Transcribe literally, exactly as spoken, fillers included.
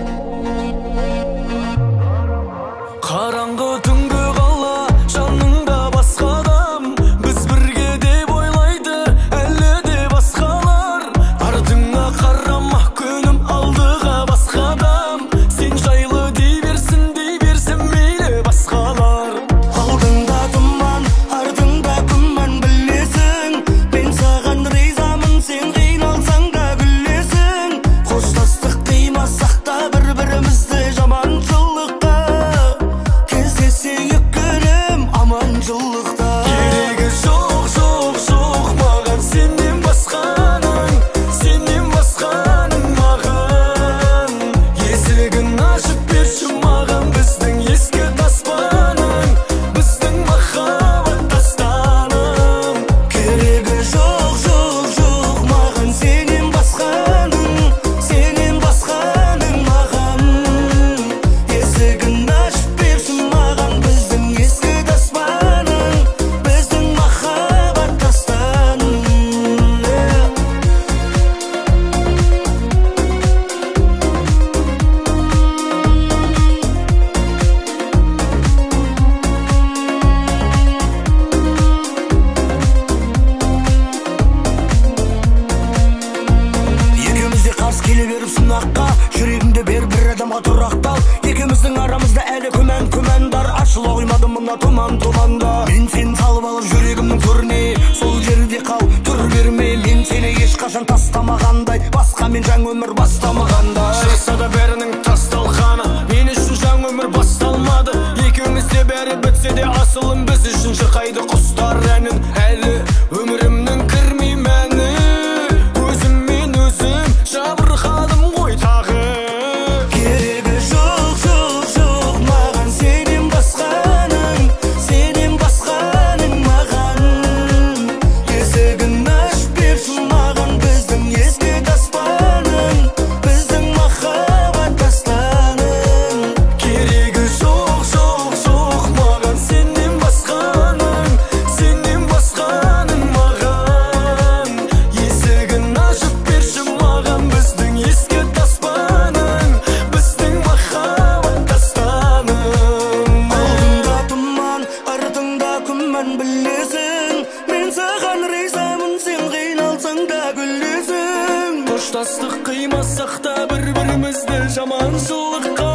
Қараңғы түнгі қала жаныңда басқа адам, біз бірге деп ойлайды әлі де басқалар. Артыңа қарама күнім, алдыға басқа адам, сен жайлы дей берсін дей берсін мейлі басқалар. Алдыңда тұман, артыңда күмән, білесің, мен саған ризамын, сен қиналсаң да күлесің. Қоштастық қимасақ та бір-бірімізді жаманшылыққа, кездесейік күнім аманшылықта. Керегі жоқ, жоқ, жоқ маған сенен басқаның, сенен басқаның маған. Есігін ашып берші маған біздің ескі таспаның, біздің махаббат тастаным. Керегі жоқ, жоқ, жоқ маған сенен басқаның, сенен басқаның маған. Есігін ашып берші маған біздің ескі таспаның, біздің махаббат тастаным. Екеуміз де қарсы келе беріп сынаққа, жүрегімді бер бір адамға тұрақтал. Екеуміздің арамызда әлі күмән күмән бар, ашыла қоймадым мына тұман тұманда. Мен сені салып алып жүрегімнің төріне, сол жерде қал, түр берме. Мен сені ешқашан тастамағандай, басқамен жаңа өмір бастамағандай. Шықса да бәрінің тасталғаны, мен үшін жаңа өмір басталмады. Екеумізде бәрі бітсе де асылым біз үшін шырқайды құстар әнін. Әлі өмірімнің кірмей мәні, өзіммен өзім жабырқадым ғой тағы. Керегі жоқ, жоқ, жоқ маған сенен басқаның, сенен басқаның маған. Есігін ашып берші маған біздің ескі таспаның, біздің махаббат тастаным. Керегі жоқ, жоқ, жоқ маған сенен басқаның, сенен басқаның маған. Есігін ашып берші маған біздің ескі таспаның, біздің махаббат тастаным. Алдыңда тұман, артыңда күмән, білесің, мен саған ризамын, сен қиналсаң да күлесің. Қоштастық қимасақ та бір-бірімізді жаманшылыққа,